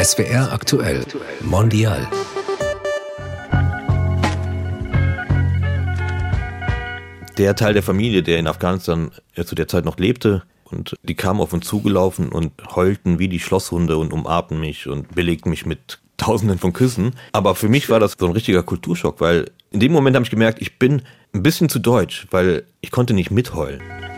SWR aktuell Mondial. Der Teil der Familie, der in Afghanistan zu der Zeit noch lebte, und die kamen auf uns zugelaufen und heulten wie die Schlosshunde und umarmten mich und belegten mich mit Tausenden von Küssen. Aber für mich war das so ein richtiger Kulturschock, weil in dem Moment habe ich gemerkt, ich bin ein bisschen zu deutsch, weil ich konnte nicht mitheulen.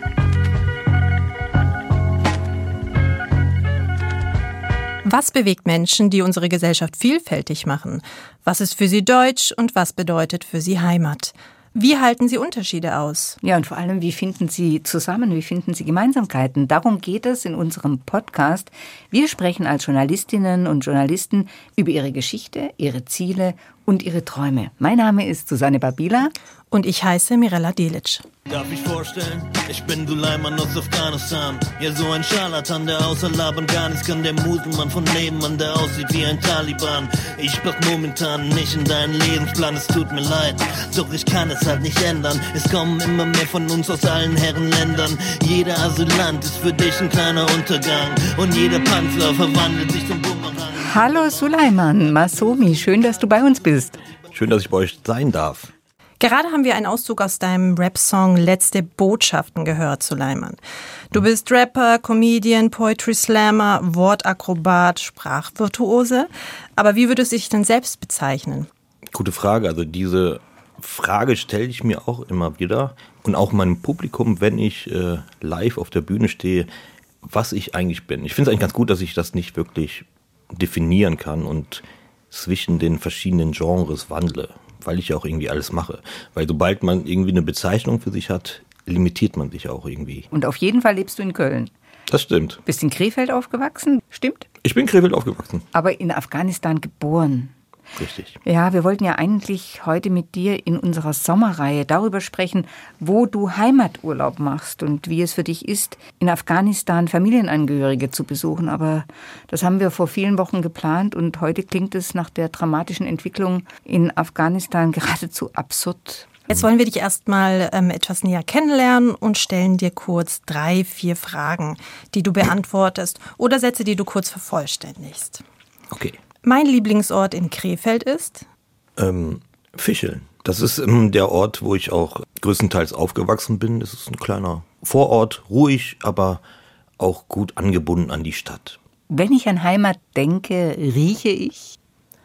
Was bewegt Menschen, die unsere Gesellschaft vielfältig machen? Was ist für sie Deutsch und was bedeutet für sie Heimat? Wie halten Sie Unterschiede aus? Ja, und vor allem, wie finden Sie zusammen, wie finden Sie Gemeinsamkeiten? Darum geht es in unserem Podcast. Wir sprechen als Journalistinnen und Journalisten über ihre Geschichte, ihre Ziele und ihre Träume. Mein Name ist Susanne Babila. Und ich heiße Mirella Delic. Darf ich vorstellen, ich bin Suleiman aus Afghanistan. Ja, so ein Scharlatan, der außer Labern gar nichts kann. Der Muselmann von Nebenmann, der aussieht wie ein Taliban. Ich pass momentan nicht in deinen Lebensplan, es tut mir leid. Doch ich kann es halt nicht ändern. Es kommen immer mehr von uns aus allen Herrenländern. Jeder Asylant ist für dich ein kleiner Untergang. Und jeder Panzer verwandelt sich zum Bumerang. Hallo Suleiman, Masomi, schön, dass du bei uns bist. Schön, dass ich bei euch sein darf. Gerade haben wir einen Auszug aus deinem Rap-Song Letzte Botschaften gehört, Suleiman. Du bist Rapper, Comedian, Poetry Slammer, Wortakrobat, Sprachvirtuose. Aber wie würdest du dich denn selbst bezeichnen? Gute Frage. Also diese Frage stelle ich mir auch immer wieder. Und auch meinem Publikum, wenn ich live auf der Bühne stehe, was ich eigentlich bin. Ich finde es eigentlich ganz gut, dass ich das nicht wirklich definieren kann und zwischen den verschiedenen Genres wandle. Weil ich ja auch irgendwie alles mache. Weil sobald man irgendwie eine Bezeichnung für sich hat, limitiert man sich auch irgendwie. Und auf jeden Fall lebst du in Köln. Das stimmt. Bist in Krefeld aufgewachsen, stimmt? Ich bin in Krefeld aufgewachsen. Aber in Afghanistan geboren. Richtig. Ja, wir wollten ja eigentlich heute mit dir in unserer Sommerreihe darüber sprechen, wo du Heimaturlaub machst und wie es für dich ist, in Afghanistan Familienangehörige zu besuchen. Aber das haben wir vor vielen Wochen geplant und heute klingt es nach der dramatischen Entwicklung in Afghanistan geradezu absurd. Jetzt wollen wir dich erstmal etwas näher kennenlernen und stellen dir kurz 3-4 Fragen, die du beantwortest oder Sätze, die du kurz vervollständigst. Okay. Mein Lieblingsort in Krefeld ist? Fischeln. Das ist der Ort, wo ich auch größtenteils aufgewachsen bin. Es ist ein kleiner Vorort, ruhig, aber auch gut angebunden an die Stadt. Wenn ich an Heimat denke, rieche ich?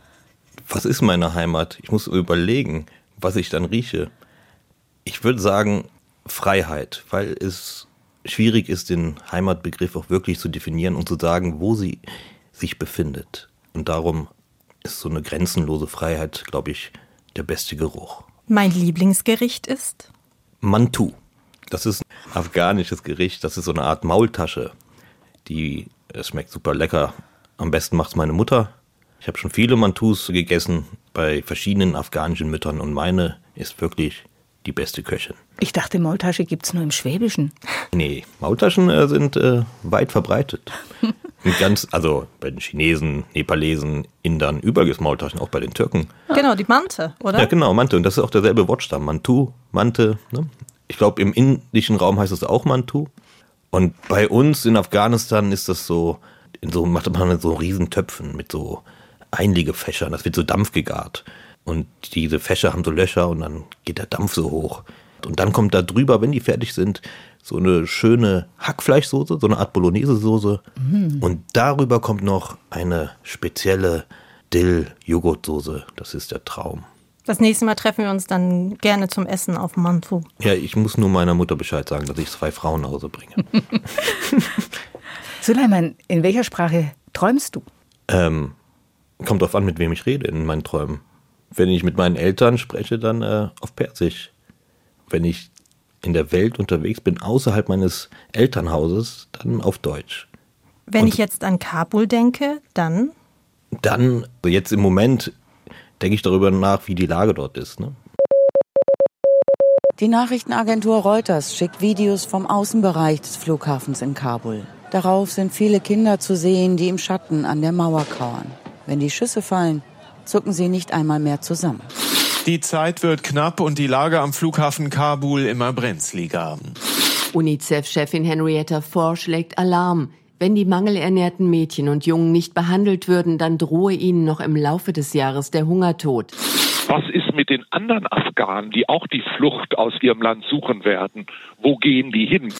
Was ist meine Heimat? Ich muss überlegen, was ich dann rieche. Ich würde sagen Freiheit, weil es schwierig ist, den Heimatbegriff auch wirklich zu definieren und zu sagen, wo sie sich befindet. Und darum ist so eine grenzenlose Freiheit, glaube ich, der beste Geruch. Mein Lieblingsgericht ist? Mantu. Das ist ein afghanisches Gericht. Das ist so eine Art Maultasche. Es schmeckt super lecker. Am besten macht es meine Mutter. Ich habe schon viele Mantus gegessen bei verschiedenen afghanischen Müttern. Und meine ist wirklich die beste Köchin. Ich dachte, Maultasche gibt es nur im Schwäbischen. Nee, Maultaschen sind weit verbreitet. Also bei den Chinesen, Nepalesen, Indern, überall gibt es Maultaschen, auch bei den Türken. Genau, die Mante, oder? Ja, genau, Mante. Und das ist auch derselbe Wortstamm. Mantu, Mante. Ne? Ich glaube, im indischen Raum heißt es auch Mantu. Und bei uns in Afghanistan ist das macht man in so Riesentöpfen mit so Einlegefächern. Das wird so Dampf gegart. Und diese Fächer haben so Löcher und dann geht der Dampf so hoch. Und dann kommt da drüber, wenn die fertig sind, so eine schöne Hackfleischsoße, so eine Art Bolognese-Soße. Und darüber kommt noch eine spezielle Dill-Joghurtsoße. Das ist der Traum. Das nächste Mal treffen wir uns dann gerne zum Essen auf Mantu. Ja, ich muss nur meiner Mutter Bescheid sagen, dass ich 2 Frauen nach Hause bringe. Suleiman, in welcher Sprache träumst du? Kommt drauf an, mit wem ich rede in meinen Träumen. Wenn ich mit meinen Eltern spreche, dann auf Persisch. Wenn ich in der Welt unterwegs bin, außerhalb meines Elternhauses, dann auf Deutsch. Wenn ich jetzt an Kabul denke, dann? Dann, jetzt im Moment, denke ich darüber nach, wie die Lage dort ist. Ne? Die Nachrichtenagentur Reuters schickt Videos vom Außenbereich des Flughafens in Kabul. Darauf sind viele Kinder zu sehen, die im Schatten an der Mauer kauern. Wenn die Schüsse fallen, zucken sie nicht einmal mehr zusammen. Die Zeit wird knapp und die Lage am Flughafen Kabul immer brenzliger. UNICEF-Chefin Henrietta Fore schlägt Alarm. Wenn die mangelernährten Mädchen und Jungen nicht behandelt würden, dann drohe ihnen noch im Laufe des Jahres der Hungertod. Was ist mit den anderen Afghanen, die auch die Flucht aus ihrem Land suchen werden? Wo gehen die hin?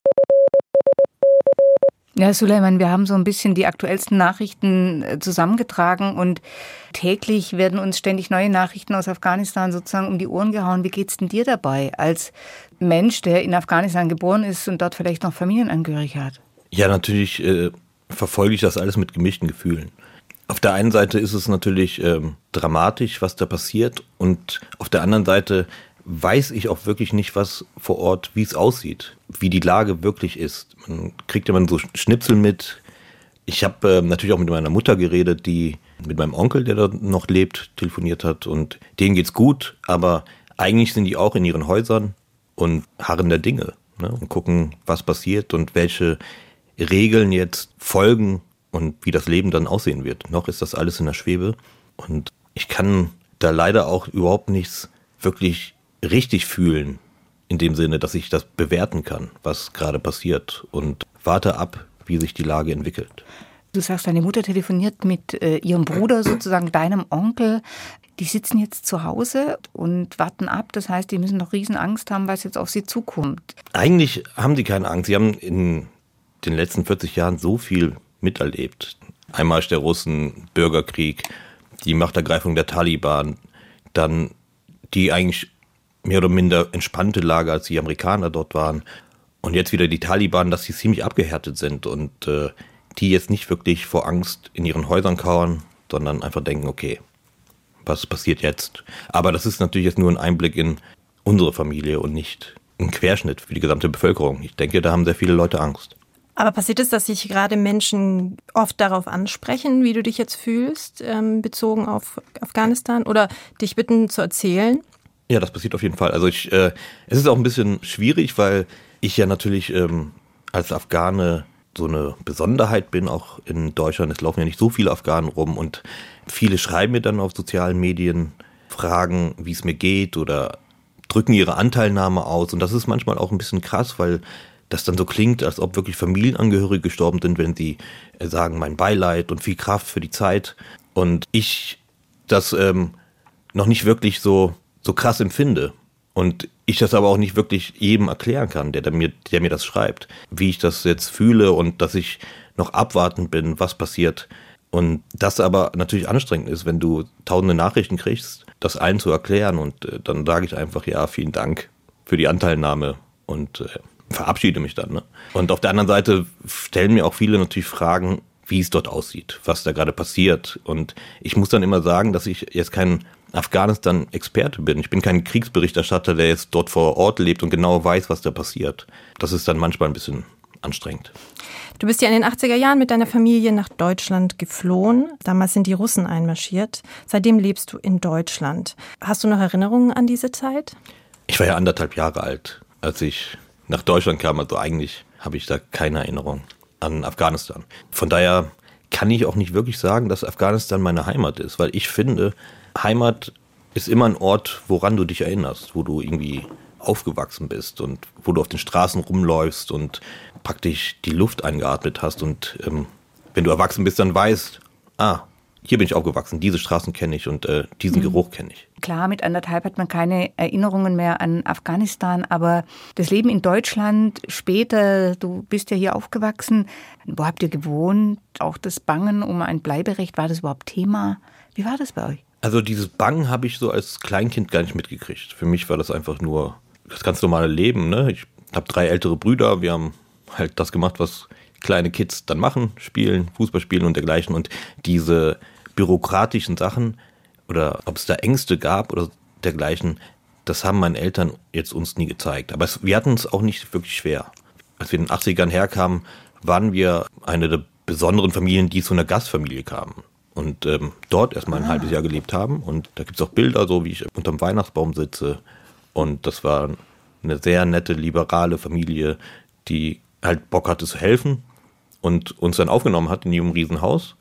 Ja, Suleiman, wir haben so ein bisschen die aktuellsten Nachrichten zusammengetragen und täglich werden uns ständig neue Nachrichten aus Afghanistan sozusagen um die Ohren gehauen. Wie geht's denn dir dabei als Mensch, der in Afghanistan geboren ist und dort vielleicht noch Familienangehörige hat? Ja, natürlich verfolge ich das alles mit gemischten Gefühlen. Auf der einen Seite ist es natürlich dramatisch, was da passiert, und auf der anderen Seite weiß ich auch wirklich nicht, was vor Ort, wie es aussieht, wie die Lage wirklich ist. Man kriegt immer so Schnipsel mit. Ich habe natürlich auch mit meiner Mutter geredet, die mit meinem Onkel, der da noch lebt, telefoniert hat, und denen geht's gut, aber eigentlich sind die auch in ihren Häusern und harren der Dinge, ne, und gucken, was passiert und welche Regeln jetzt folgen und wie das Leben dann aussehen wird. Noch ist das alles in der Schwebe, und ich kann da leider auch überhaupt nichts wirklich richtig fühlen, in dem Sinne, dass ich das bewerten kann, was gerade passiert, und warte ab, wie sich die Lage entwickelt. Du sagst, deine Mutter telefoniert mit ihrem Bruder, sozusagen deinem Onkel. Die sitzen jetzt zu Hause und warten ab. Das heißt, die müssen noch Riesenangst haben, was jetzt auf sie zukommt. Eigentlich haben sie keine Angst. Sie haben in den letzten 40 Jahren so viel miterlebt. Einmarsch der Russen, Bürgerkrieg, die Machtergreifung der Taliban, dann die eigentlich mehr oder minder entspannte Lage, als die Amerikaner dort waren. Und jetzt wieder die Taliban, dass sie ziemlich abgehärtet sind und die jetzt nicht wirklich vor Angst in ihren Häusern kauern, sondern einfach denken, okay, was passiert jetzt? Aber das ist natürlich jetzt nur ein Einblick in unsere Familie und nicht ein Querschnitt für die gesamte Bevölkerung. Ich denke, da haben sehr viele Leute Angst. Aber passiert es, dass sich gerade Menschen oft darauf ansprechen, wie du dich jetzt fühlst, bezogen auf Afghanistan, oder dich bitten zu erzählen? Ja, das passiert auf jeden Fall. Also es ist auch ein bisschen schwierig, weil ich ja natürlich als Afghane so eine Besonderheit bin, auch in Deutschland. Es laufen ja nicht so viele Afghanen rum, und viele schreiben mir dann auf sozialen Medien, fragen, wie es mir geht, oder drücken ihre Anteilnahme aus. Und das ist manchmal auch ein bisschen krass, weil das dann so klingt, als ob wirklich Familienangehörige gestorben sind, wenn sie sagen, mein Beileid und viel Kraft für die Zeit. Und ich das noch nicht wirklich so krass empfinde. Und ich das aber auch nicht wirklich jedem erklären kann, der mir das schreibt, wie ich das jetzt fühle, und dass ich noch abwarten bin, was passiert. Und das aber natürlich anstrengend ist, wenn du tausende Nachrichten kriegst, das allen zu erklären. Und dann sage ich einfach, ja, vielen Dank für die Anteilnahme, und verabschiede mich dann. Ne? Und auf der anderen Seite stellen mir auch viele natürlich Fragen, wie es dort aussieht, was da gerade passiert. Und ich muss dann immer sagen, dass ich jetzt kein Afghanistan-Experte bin. Ich bin kein Kriegsberichterstatter, der jetzt dort vor Ort lebt und genau weiß, was da passiert. Das ist dann manchmal ein bisschen anstrengend. Du bist ja in den 80er Jahren mit deiner Familie nach Deutschland geflohen. Damals sind die Russen einmarschiert. Seitdem lebst du in Deutschland. Hast du noch Erinnerungen an diese Zeit? Ich war ja 1,5 Jahre alt, als ich nach Deutschland kam. Also eigentlich habe ich da keine Erinnerung an Afghanistan. Von daher kann ich auch nicht wirklich sagen, dass Afghanistan meine Heimat ist, weil ich finde, Heimat ist immer ein Ort, woran du dich erinnerst, wo du irgendwie aufgewachsen bist und wo du auf den Straßen rumläufst und praktisch die Luft eingeatmet hast. Und wenn du erwachsen bist, dann weißt, hier bin ich aufgewachsen, diese Straßen kenne ich und diesen Geruch kenne ich. Klar, mit 1,5 hat man keine Erinnerungen mehr an Afghanistan, aber das Leben in Deutschland später, du bist ja hier aufgewachsen, wo habt ihr gewohnt? Auch das Bangen um ein Bleiberecht, war das überhaupt Thema? Wie war das bei euch? Also dieses Bangen habe ich so als Kleinkind gar nicht mitgekriegt. Für mich war das einfach nur das ganz normale Leben. Ne? Ich habe 3 ältere Brüder, wir haben halt das gemacht, was kleine Kids dann machen, spielen, Fußball spielen und dergleichen. Und diese bürokratischen Sachen oder ob es da Ängste gab oder dergleichen, das haben meine Eltern jetzt uns nie gezeigt. Aber wir hatten es auch nicht wirklich schwer. Als wir in den 80ern herkamen, waren wir eine der besonderen Familien, die zu einer Gastfamilie kamen. Und dort erstmal ein halbes Jahr gelebt haben. Und da gibt es auch Bilder, so wie ich unterm Weihnachtsbaum sitze. Und das war eine sehr nette, liberale Familie, die halt Bock hatte zu helfen und uns dann aufgenommen hat in ihrem Riesenhaus.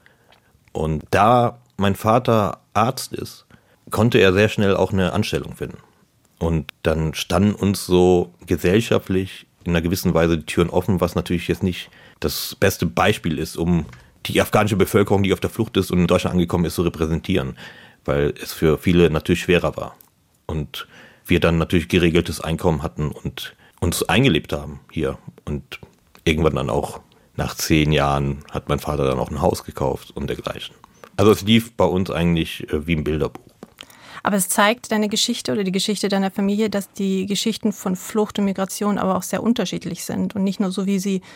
Und da mein Vater Arzt ist, konnte er sehr schnell auch eine Anstellung finden. Und dann standen uns so gesellschaftlich in einer gewissen Weise die Türen offen, was natürlich jetzt nicht das beste Beispiel ist, um die afghanische Bevölkerung, die auf der Flucht ist und in Deutschland angekommen ist, zu repräsentieren, weil es für viele natürlich schwerer war. Und wir dann natürlich geregeltes Einkommen hatten und uns eingelebt haben hier. Und irgendwann dann auch nach 10 Jahren hat mein Vater dann auch ein Haus gekauft und dergleichen. Also es lief bei uns eigentlich wie ein Bilderbuch. Aber es zeigt deine Geschichte oder die Geschichte deiner Familie, dass die Geschichten von Flucht und Migration aber auch sehr unterschiedlich sind und nicht nur so, wie sie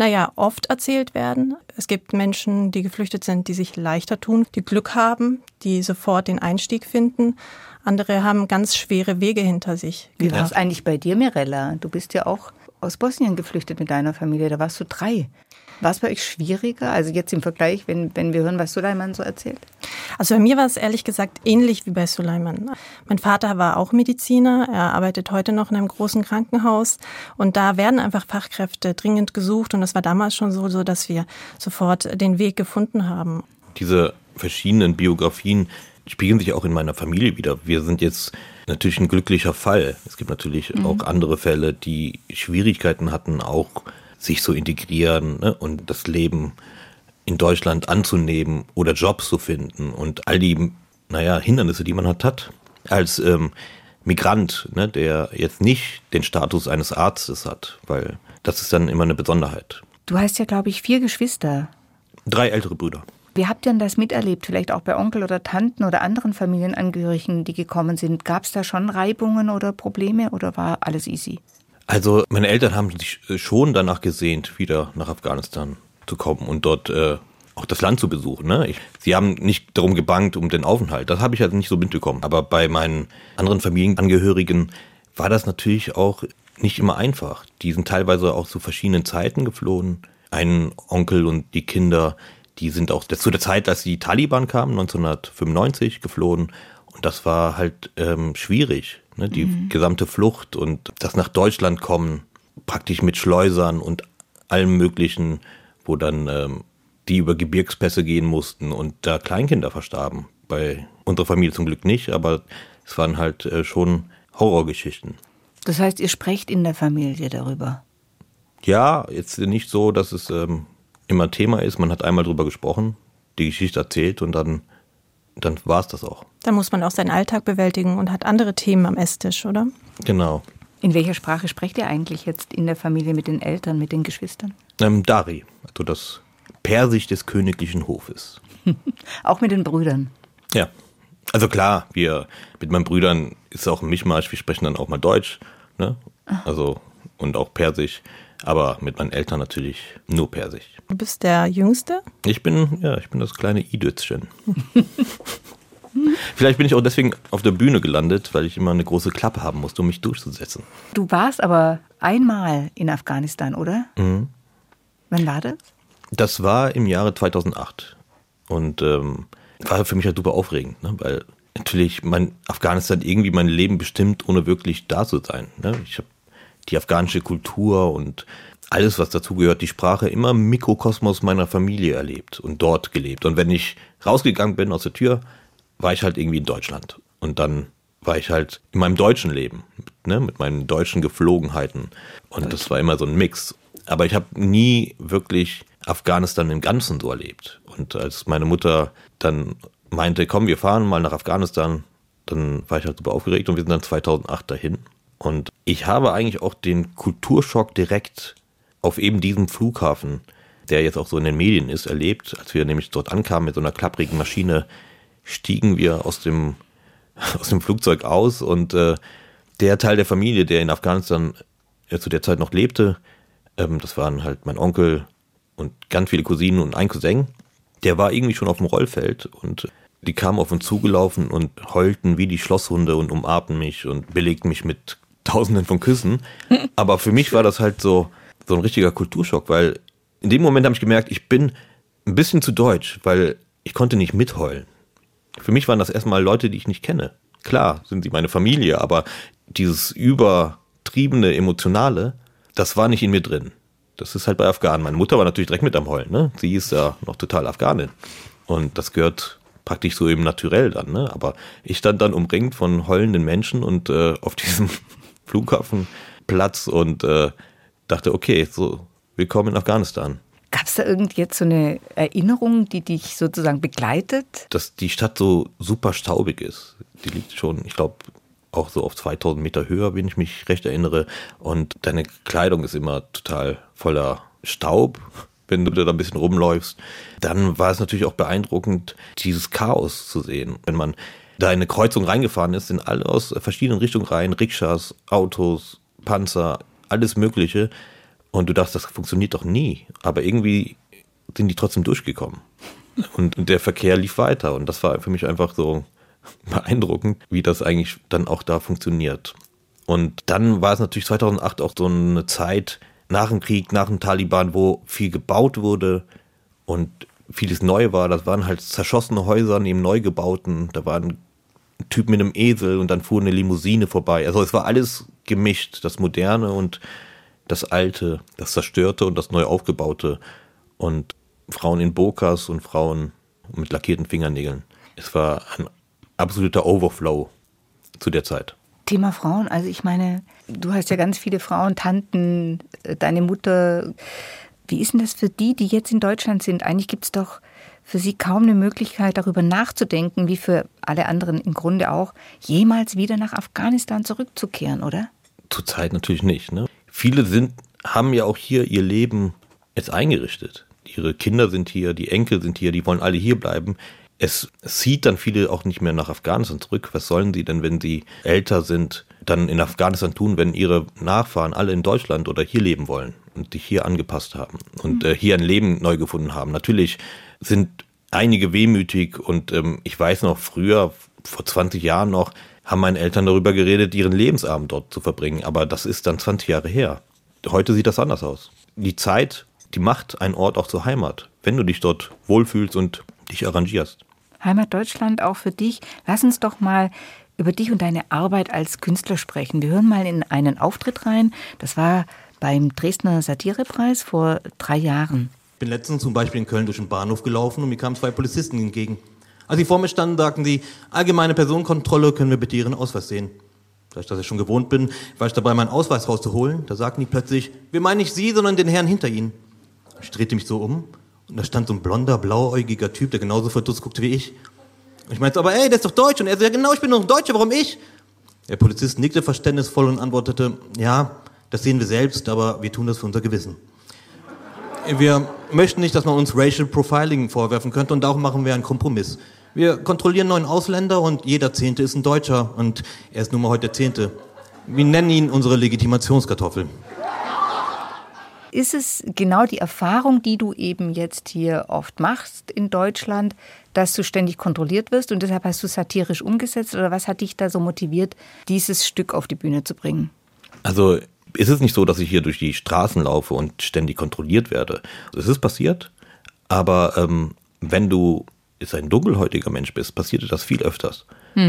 oft erzählt werden. Es gibt Menschen, die geflüchtet sind, die sich leichter tun, die Glück haben, die sofort den Einstieg finden. Andere haben ganz schwere Wege hinter sich. Wie war es eigentlich bei dir, Mirella? Du bist ja auch aus Bosnien geflüchtet mit deiner Familie. Da warst du 3. War es bei euch schwieriger? Also jetzt im Vergleich, wenn wir hören, was Suleiman so erzählt? Also bei mir war es ehrlich gesagt ähnlich wie bei Suleiman. Mein Vater war auch Mediziner. Er arbeitet heute noch in einem großen Krankenhaus. Und da werden einfach Fachkräfte dringend gesucht. Und das war damals schon so, dass wir sofort den Weg gefunden haben. Diese verschiedenen Biografien spiegeln sich auch in meiner Familie wieder. Wir sind jetzt natürlich ein glücklicher Fall. Es gibt natürlich auch andere Fälle, die Schwierigkeiten hatten, auch sich zu integrieren, ne, und das Leben in Deutschland anzunehmen oder Jobs zu finden und all die Hindernisse, die man hat als Migrant, ne, der jetzt nicht den Status eines Arztes hat, weil das ist dann immer eine Besonderheit. Du hast ja, glaube ich, 4 Geschwister. 3 ältere Brüder. Wie habt ihr denn das miterlebt? Vielleicht auch bei Onkel oder Tanten oder anderen Familienangehörigen, die gekommen sind. Gab es da schon Reibungen oder Probleme oder war alles easy? Also meine Eltern haben sich schon danach gesehnt, wieder nach Afghanistan zu kommen und dort auch das Land zu besuchen. Ne? Sie haben nicht darum gebangt, um den Aufenthalt. Das habe ich halt nicht so mitbekommen. Aber bei meinen anderen Familienangehörigen war das natürlich auch nicht immer einfach. Die sind teilweise auch zu verschiedenen Zeiten geflohen. Ein Onkel und die Kinder, die sind auch zu der Zeit, als die Taliban kamen, 1995 geflohen. Und das war halt schwierig, ne? Die gesamte Flucht und das nach Deutschland kommen, praktisch mit Schleusern und allem Möglichen, wo dann die über Gebirgspässe gehen mussten und da Kleinkinder verstarben. Bei unserer Familie zum Glück nicht, aber es waren halt schon Horrorgeschichten. Das heißt, ihr sprecht in der Familie darüber? Ja, jetzt nicht so, dass es immer Thema ist. Man hat einmal drüber gesprochen, die Geschichte erzählt und dann war es das auch. Da muss man auch seinen Alltag bewältigen und hat andere Themen am Esstisch, oder? Genau. In welcher Sprache sprecht ihr eigentlich jetzt in der Familie mit den Eltern, mit den Geschwistern? Dari, also das Persisch des königlichen Hofes. Auch mit den Brüdern? Ja, also klar, mit meinen Brüdern ist es auch ein Mischmasch, wir sprechen dann auch mal Deutsch, ne? Also und auch Persisch, aber mit meinen Eltern natürlich nur Persisch. Du bist der Jüngste? Ich bin das kleine Idötzchen. Vielleicht bin ich auch deswegen auf der Bühne gelandet, weil ich immer eine große Klappe haben musste, um mich durchzusetzen. Du warst aber einmal in Afghanistan, oder? Mhm. Wann war das? Das war im Jahre 2008 und war für mich halt super aufregend, ne? Weil natürlich Afghanistan irgendwie mein Leben bestimmt, ohne wirklich da zu sein. Ne? Ich habe die afghanische Kultur und alles, was dazugehört, die Sprache, immer im Mikrokosmos meiner Familie erlebt und dort gelebt. Und wenn ich rausgegangen bin aus der Tür, war ich halt irgendwie in Deutschland. Und dann war ich halt in meinem deutschen Leben, ne, mit meinen deutschen Geflogenheiten. Und das war immer so ein Mix. Aber ich habe nie wirklich Afghanistan im Ganzen so erlebt. Und als meine Mutter dann meinte, komm, wir fahren mal nach Afghanistan, dann war ich halt super aufgeregt und wir sind dann 2008 dahin. Und ich habe eigentlich auch den Kulturschock direkt auf eben diesem Flughafen, der jetzt auch so in den Medien ist, erlebt. Als wir nämlich dort ankamen mit so einer klapprigen Maschine, stiegen wir aus dem Flugzeug aus und der Teil der Familie, der in Afghanistan zu der Zeit noch lebte, das waren halt mein Onkel und ganz viele Cousinen und ein Cousin, der war irgendwie schon auf dem Rollfeld und die kamen auf uns zugelaufen und heulten wie die Schlosshunde und umarmten mich und belegten mich mit Tausenden von Küssen. Aber für mich war das halt so ein richtiger Kulturschock, weil in dem Moment habe ich gemerkt, ich bin ein bisschen zu deutsch, weil ich konnte nicht mitheulen. Für mich waren das erstmal Leute, die ich nicht kenne. Klar sind sie meine Familie, aber dieses übertriebene Emotionale, das war nicht in mir drin. Das ist halt bei Afghanen. Meine Mutter war natürlich direkt mit am Heulen, ne? Sie ist ja noch total Afghanin. Und das gehört praktisch so eben naturell dann, ne? Aber ich stand dann umringt von heulenden Menschen und auf diesem Flughafenplatz und dachte, okay, so, willkommen in Afghanistan. Gab es da jetzt so eine Erinnerung, die dich sozusagen begleitet? Dass die Stadt so super staubig ist. Die liegt schon, ich glaube, auch so auf 2000 Meter Höhe, wenn ich mich recht erinnere. Und deine Kleidung ist immer total voller Staub, wenn du da ein bisschen rumläufst. Dann war es natürlich auch beeindruckend, dieses Chaos zu sehen. Wenn man da in eine Kreuzung reingefahren ist, sind alle aus verschiedenen Richtungen rein, Rikschas, Autos, Panzer, alles Mögliche. Und du dachtest, das funktioniert doch nie. Aber irgendwie sind die trotzdem durchgekommen. Und der Verkehr lief weiter. Und das war für mich einfach so beeindruckend, wie das eigentlich dann auch da funktioniert. Und dann war es natürlich 2008 auch so eine Zeit nach dem Krieg, nach dem Taliban, wo viel gebaut wurde und vieles neu war. Das waren halt zerschossene Häuser neben neu gebauten. Da war ein Typ mit einem Esel und dann fuhr eine Limousine vorbei. Also es war alles gemischt, das Moderne und das Alte, das Zerstörte und das neu Aufgebaute. Und Frauen in Burkas und Frauen mit lackierten Fingernägeln. Es war ein absoluter Overflow zu der Zeit. Thema Frauen, also ich meine, du hast ja ganz viele Frauen, Tanten, deine Mutter. Wie ist denn das für die jetzt in Deutschland sind? Eigentlich gibt es doch für sie kaum eine Möglichkeit, darüber nachzudenken, wie für alle anderen im Grunde auch, jemals wieder nach Afghanistan zurückzukehren, oder? Zurzeit natürlich nicht. Ne? Viele haben ja auch hier ihr Leben jetzt eingerichtet. Ihre Kinder sind hier, die Enkel sind hier, die wollen alle hier bleiben. Es zieht dann viele auch nicht mehr nach Afghanistan zurück. Was sollen sie denn, wenn sie älter sind, dann in Afghanistan tun, wenn ihre Nachfahren alle in Deutschland oder hier leben wollen und sich hier angepasst haben und hier ein Leben neu gefunden haben? Natürlich sind einige wehmütig und ich weiß noch früher, vor 20 Jahren noch, haben meine Eltern darüber geredet, ihren Lebensabend dort zu verbringen. Aber das ist dann 20 Jahre her. Heute sieht das anders aus. Die Zeit, die macht einen Ort auch zur Heimat, wenn du dich dort wohlfühlst und dich arrangierst. Heimat Deutschland auch für dich. Lass uns doch mal über dich und deine Arbeit als Künstler sprechen. Wir hören mal in einen Auftritt rein. Das war beim Dresdner Satirepreis vor 3 Jahren. Ich bin letztens zum Beispiel in Köln durch den Bahnhof gelaufen und mir kamen 2 Polizisten entgegen. Als sie vor mir standen, sagten sie, allgemeine Personenkontrolle, können wir bitte Ihren Ausweis sehen? Da ich das ja schon gewohnt bin, war ich dabei, meinen Ausweis rauszuholen. Da sagten die plötzlich, wir meinen nicht Sie, sondern den Herrn hinter Ihnen. Ich drehte mich so um und da stand so ein blonder, blauäugiger Typ, der genauso verdutzt guckte wie ich. Und ich meinte, aber ey, der ist doch Deutsch. Und er so, ja genau, ich bin doch ein Deutscher, warum ich? Der Polizist nickte verständnisvoll und antwortete, ja, das sehen wir selbst, aber wir tun das für unser Gewissen. Wir möchten nicht, dass man uns Racial Profiling vorwerfen könnte und darum machen wir einen Kompromiss. Wir kontrollieren 9 Ausländer und jeder 10. ist ein Deutscher und er ist nun mal heute der 10. Wir nennen ihn unsere Legitimationskartoffel. Ist es genau die Erfahrung, die du eben jetzt hier oft machst in Deutschland, dass du ständig kontrolliert wirst und deshalb hast du satirisch umgesetzt oder was hat dich da so motiviert, dieses Stück auf die Bühne zu bringen? Also ist es nicht so, dass ich hier durch die Straßen laufe und ständig kontrolliert werde. Es ist passiert, aber wenn du jetzt ein dunkelhäutiger Mensch bist, passiert dir das viel öfters.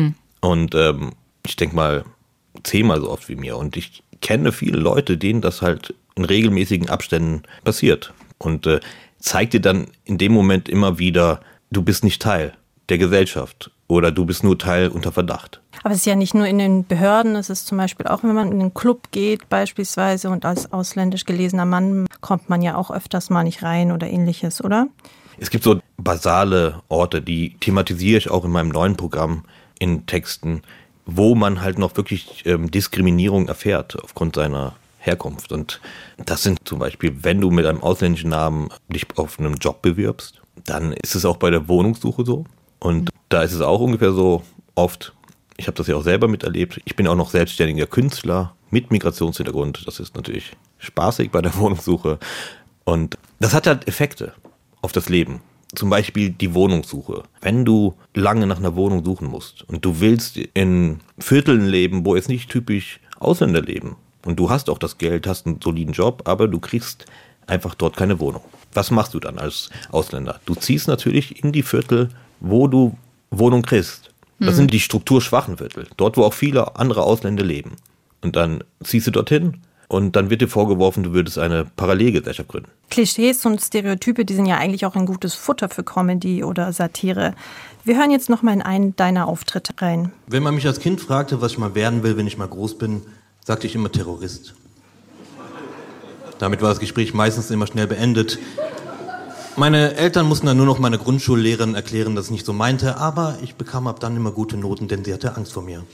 Und ich denke mal 10-mal so oft wie mir und ich kenne viele Leute, denen das halt in regelmäßigen Abständen passiert und zeigt dir dann in dem Moment immer wieder, du bist nicht Teil der Gesellschaft oder du bist nur Teil unter Verdacht. Aber es ist ja nicht nur in den Behörden, es ist zum Beispiel auch, wenn man in einen Club geht beispielsweise und als ausländisch gelesener Mann kommt man ja auch öfters mal nicht rein oder ähnliches, oder? Es gibt so basale Orte, die thematisiere ich auch in meinem neuen Programm in Texten, wo man halt noch wirklich Diskriminierung erfährt aufgrund seiner Herkunft. Und das sind zum Beispiel, wenn du mit einem ausländischen Namen dich auf einem Job bewirbst, dann ist es auch bei der Wohnungssuche so. Und da ist es auch ungefähr so oft, ich habe das ja auch selber miterlebt, ich bin auch noch selbstständiger Künstler mit Migrationshintergrund. Das ist natürlich spaßig bei der Wohnungssuche. Und das hat halt Effekte auf das Leben. Zum Beispiel die Wohnungssuche. Wenn du lange nach einer Wohnung suchen musst und du willst in Vierteln leben, wo jetzt nicht typisch Ausländer leben und du hast auch das Geld, hast einen soliden Job, aber du kriegst einfach dort keine Wohnung. Was machst du dann als Ausländer? Du ziehst natürlich in die Viertel, wo du Wohnung kriegst. Das sind die strukturschwachen Viertel, dort wo auch viele andere Ausländer leben. Und dann ziehst du dorthin und dann wird dir vorgeworfen, du würdest eine Parallelgesellschaft gründen. Klischees und Stereotype, die sind ja eigentlich auch ein gutes Futter für Comedy oder Satire. Wir hören jetzt noch mal in einen deiner Auftritte rein. Wenn man mich als Kind fragte, was ich mal werden will, wenn ich mal groß bin, sagte ich immer Terrorist. Damit war das Gespräch meistens immer schnell beendet. Meine Eltern mussten dann nur noch meine Grundschullehrerin erklären, dass ich nicht so meinte, aber ich bekam ab dann immer gute Noten, denn sie hatte Angst vor mir.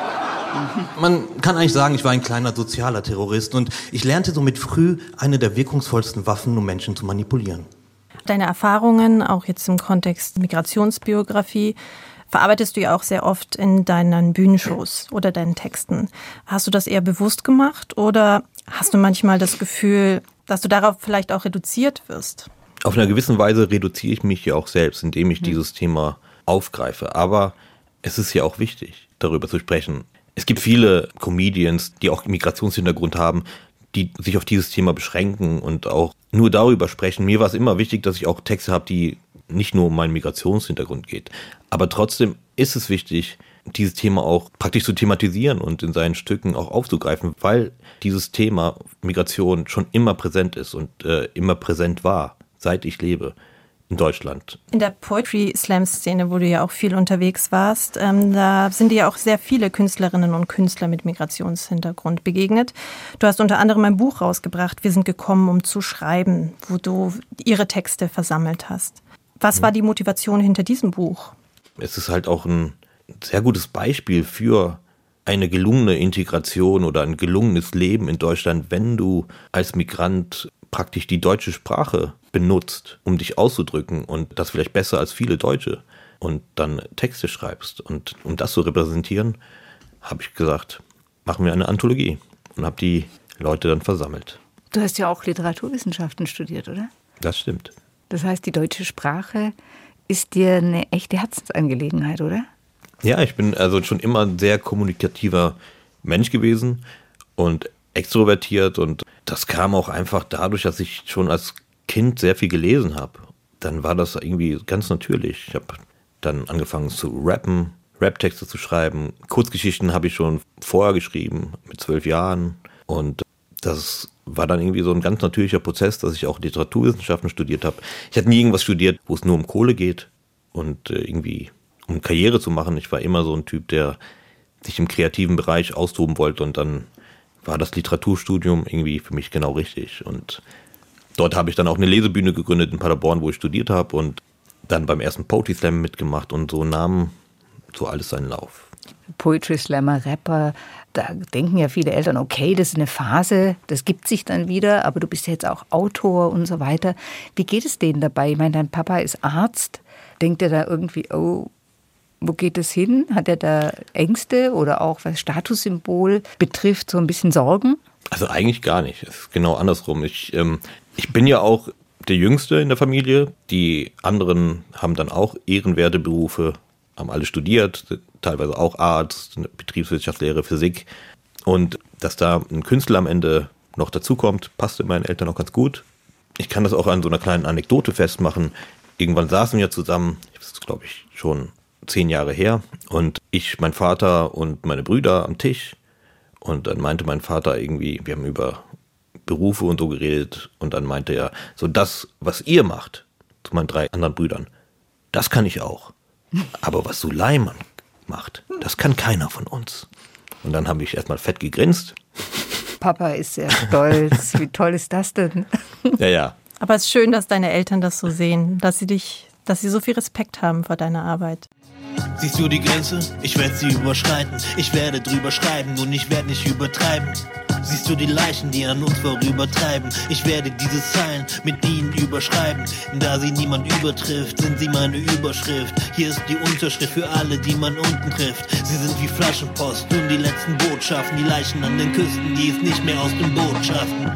Man kann eigentlich sagen, ich war ein kleiner sozialer Terrorist und ich lernte somit früh eine der wirkungsvollsten Waffen, um Menschen zu manipulieren. Deine Erfahrungen, auch jetzt im Kontext Migrationsbiografie, verarbeitest du ja auch sehr oft in deinen Bühnenshows oder deinen Texten. Hast du das eher bewusst gemacht oder hast du manchmal das Gefühl, dass du darauf vielleicht auch reduziert wirst? Auf einer gewissen Weise reduziere ich mich ja auch selbst, indem ich dieses Thema aufgreife. Aber es ist ja auch wichtig, darüber zu sprechen. Es gibt viele Comedians, die auch Migrationshintergrund haben, die sich auf dieses Thema beschränken und auch nur darüber sprechen. Mir war es immer wichtig, dass ich auch Texte habe, die nicht nur um meinen Migrationshintergrund geht. Aber trotzdem ist es wichtig, dieses Thema auch praktisch zu thematisieren und in seinen Stücken auch aufzugreifen, weil dieses Thema Migration schon immer präsent ist und immer präsent war, seit ich lebe in Deutschland. In der Poetry-Slam-Szene, wo du ja auch viel unterwegs warst, da sind dir ja auch sehr viele Künstlerinnen und Künstler mit Migrationshintergrund begegnet. Du hast unter anderem ein Buch rausgebracht, Wir sind gekommen, um zu schreiben, wo du ihre Texte versammelt hast. Was war die Motivation hinter diesem Buch? Es ist halt auch ein sehr gutes Beispiel für eine gelungene Integration oder ein gelungenes Leben in Deutschland, wenn du als Migrant praktisch die deutsche Sprache benutzt, um dich auszudrücken und das vielleicht besser als viele Deutsche und dann Texte schreibst. Und um das zu repräsentieren, habe ich gesagt, machen wir eine Anthologie und habe die Leute dann versammelt. Du hast ja auch Literaturwissenschaften studiert, oder? Das stimmt. Das heißt, die deutsche Sprache ist dir eine echte Herzensangelegenheit, oder? Ja, ich bin also schon immer ein sehr kommunikativer Mensch gewesen und extrovertiert und das kam auch einfach dadurch, dass ich schon als Kind sehr viel gelesen habe. Dann war das irgendwie ganz natürlich. Ich habe dann angefangen zu rappen, Raptexte zu schreiben. Kurzgeschichten habe ich schon vorher geschrieben, mit 12 Jahren. Und das war dann irgendwie so ein ganz natürlicher Prozess, dass ich auch Literaturwissenschaften studiert habe. Ich hatte nie irgendwas studiert, wo es nur um Kohle geht und irgendwie um Karriere zu machen. Ich war immer so ein Typ, der sich im kreativen Bereich austoben wollte und dann war das Literaturstudium irgendwie für mich genau richtig. Und dort habe ich dann auch eine Lesebühne gegründet in Paderborn, wo ich studiert habe und dann beim ersten Poetry Slam mitgemacht und so nahm so alles seinen Lauf. Poetry Slammer, Rapper, da denken ja viele Eltern, okay, das ist eine Phase, das gibt sich dann wieder, aber du bist ja jetzt auch Autor und so weiter. Wie geht es denen dabei? Ich meine, dein Papa ist Arzt. Denkt er da irgendwie, oh, wo geht es hin? Hat er da Ängste oder auch was Statussymbol betrifft, so ein bisschen Sorgen? Also eigentlich gar nicht. Es ist genau andersrum. Ich bin ja auch der Jüngste in der Familie. Die anderen haben dann auch ehrenwerte Berufe, haben alle studiert, teilweise auch Arzt, Betriebswirtschaftslehre, Physik. Und dass da ein Künstler am Ende noch dazukommt, passte meinen Eltern auch ganz gut. Ich kann das auch an so einer kleinen Anekdote festmachen. Irgendwann saßen wir zusammen, das ist glaube ich schon 10 Jahre her, und ich, mein Vater und meine Brüder am Tisch. Und dann meinte mein Vater irgendwie, wir haben über Berufe und so geredet, und dann meinte er, so das, was ihr macht, zu meinen 3 anderen Brüdern, das kann ich auch. Aber was Suleiman macht, das kann keiner von uns. Und dann habe ich erstmal fett gegrinst. Papa ist sehr stolz. Wie toll ist das denn? Ja. Aber es ist schön, dass deine Eltern das so sehen, dass sie so viel Respekt haben vor deiner Arbeit. Siehst du die Grenze? Ich werde sie überschreiten. Ich werde drüber schreiben und ich werde nicht übertreiben. Siehst du die Leichen, die an uns vorübertreiben? Ich werde diese Zeilen mit ihnen überschreiben. Da sie niemand übertrifft, sind sie meine Überschrift. Hier ist die Unterschrift für alle, die man unten trifft. Sie sind wie Flaschenpost und die letzten Botschaften. Die Leichen an den Küsten, die es nicht mehr aus dem Boot schaffen.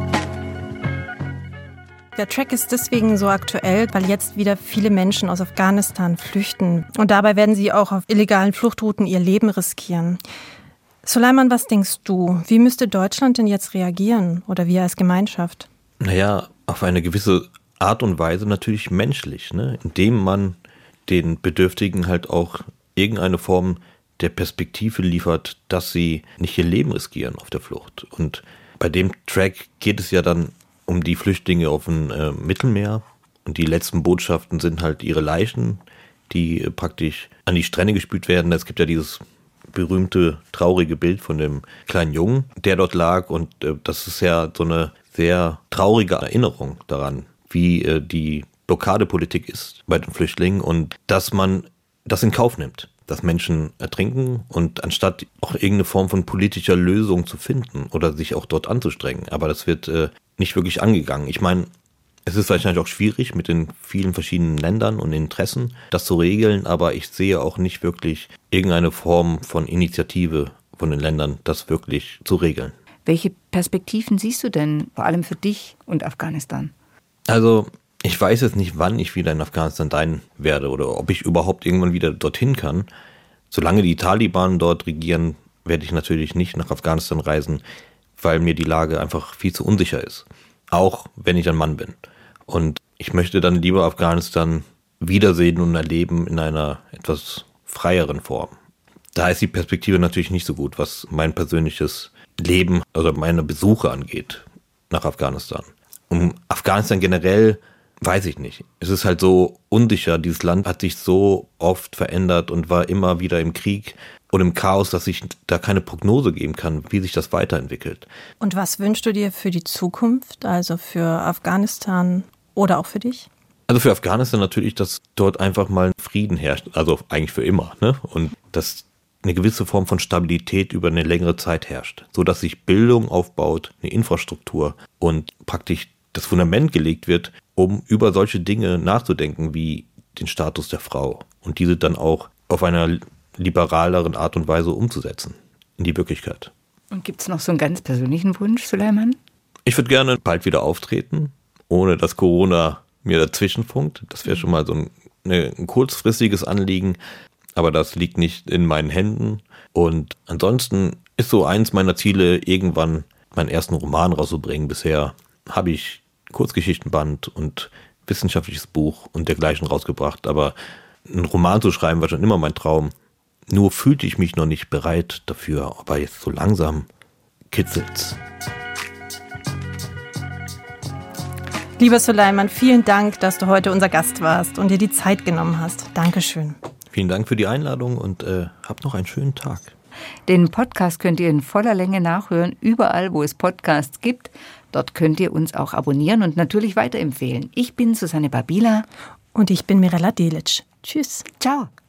Der Track ist deswegen so aktuell, weil jetzt wieder viele Menschen aus Afghanistan flüchten. Und dabei werden sie auch auf illegalen Fluchtrouten ihr Leben riskieren. Suleiman, was denkst du? Wie müsste Deutschland denn jetzt reagieren oder wir als Gemeinschaft? Naja, auf eine gewisse Art und Weise natürlich menschlich, ne? Indem man den Bedürftigen halt auch irgendeine Form der Perspektive liefert, dass sie nicht ihr Leben riskieren auf der Flucht. Und bei dem Track geht es ja dann um die Flüchtlinge auf dem Mittelmeer. Und die letzten Botschaften sind halt ihre Leichen, die praktisch an die Strände gespült werden. Es gibt ja dieses berühmte, traurige Bild von dem kleinen Jungen, der dort lag. Und das ist ja so eine sehr traurige Erinnerung daran, wie die Blockadepolitik ist bei den Flüchtlingen und dass man das in Kauf nimmt, dass Menschen ertrinken und anstatt auch irgendeine Form von politischer Lösung zu finden oder sich auch dort anzustrengen. Aber das wird nicht wirklich angegangen. Ich meine, es ist wahrscheinlich auch schwierig mit den vielen verschiedenen Ländern und Interessen, das zu regeln, aber ich sehe auch nicht wirklich irgendeine Form von Initiative von den Ländern, das wirklich zu regeln. Welche Perspektiven siehst du denn, vor allem für dich und Afghanistan? Also, ich weiß jetzt nicht, wann ich wieder in Afghanistan sein werde oder ob ich überhaupt irgendwann wieder dorthin kann. Solange die Taliban dort regieren, werde ich natürlich nicht nach Afghanistan reisen, weil mir die Lage einfach viel zu unsicher ist. Auch wenn ich ein Mann bin. Und ich möchte dann lieber Afghanistan wiedersehen und erleben in einer etwas freieren Form. Da ist die Perspektive natürlich nicht so gut, was mein persönliches Leben oder meine Besuche angeht nach Afghanistan. Um Afghanistan generell weiß ich nicht. Es ist halt so unsicher. Dieses Land hat sich so oft verändert und war immer wieder im Krieg und im Chaos, dass ich da keine Prognose geben kann, wie sich das weiterentwickelt. Und was wünschst du dir für die Zukunft, also für Afghanistan oder auch für dich? Also für Afghanistan natürlich, dass dort einfach mal Frieden herrscht, also eigentlich für immer, ne? Und dass eine gewisse Form von Stabilität über eine längere Zeit herrscht, sodass sich Bildung aufbaut, eine Infrastruktur und praktisch das Fundament gelegt wird, um über solche Dinge nachzudenken, wie den Status der Frau und diese dann auch auf einer liberaleren Art und Weise umzusetzen in die Wirklichkeit. Und gibt es noch so einen ganz persönlichen Wunsch, Suleiman? Ich würde gerne bald wieder auftreten, ohne dass Corona mir dazwischen funkt. Das wäre schon mal so ein kurzfristiges Anliegen, aber das liegt nicht in meinen Händen. Und ansonsten ist so eins meiner Ziele, irgendwann meinen ersten Roman rauszubringen. Bisher habe ich Kurzgeschichtenband und wissenschaftliches Buch und dergleichen rausgebracht, aber einen Roman zu schreiben war schon immer mein Traum. Nur fühlte ich mich noch nicht bereit dafür, aber jetzt so langsam kitzelt's. Lieber Suleiman, vielen Dank, dass du heute unser Gast warst und dir die Zeit genommen hast. Dankeschön. Vielen Dank für die Einladung und habt noch einen schönen Tag. Den Podcast könnt ihr in voller Länge nachhören, überall, wo es Podcasts gibt. Dort könnt ihr uns auch abonnieren und natürlich weiterempfehlen. Ich bin Susanne Babila. Und ich bin Mirella Delic. Tschüss. Ciao.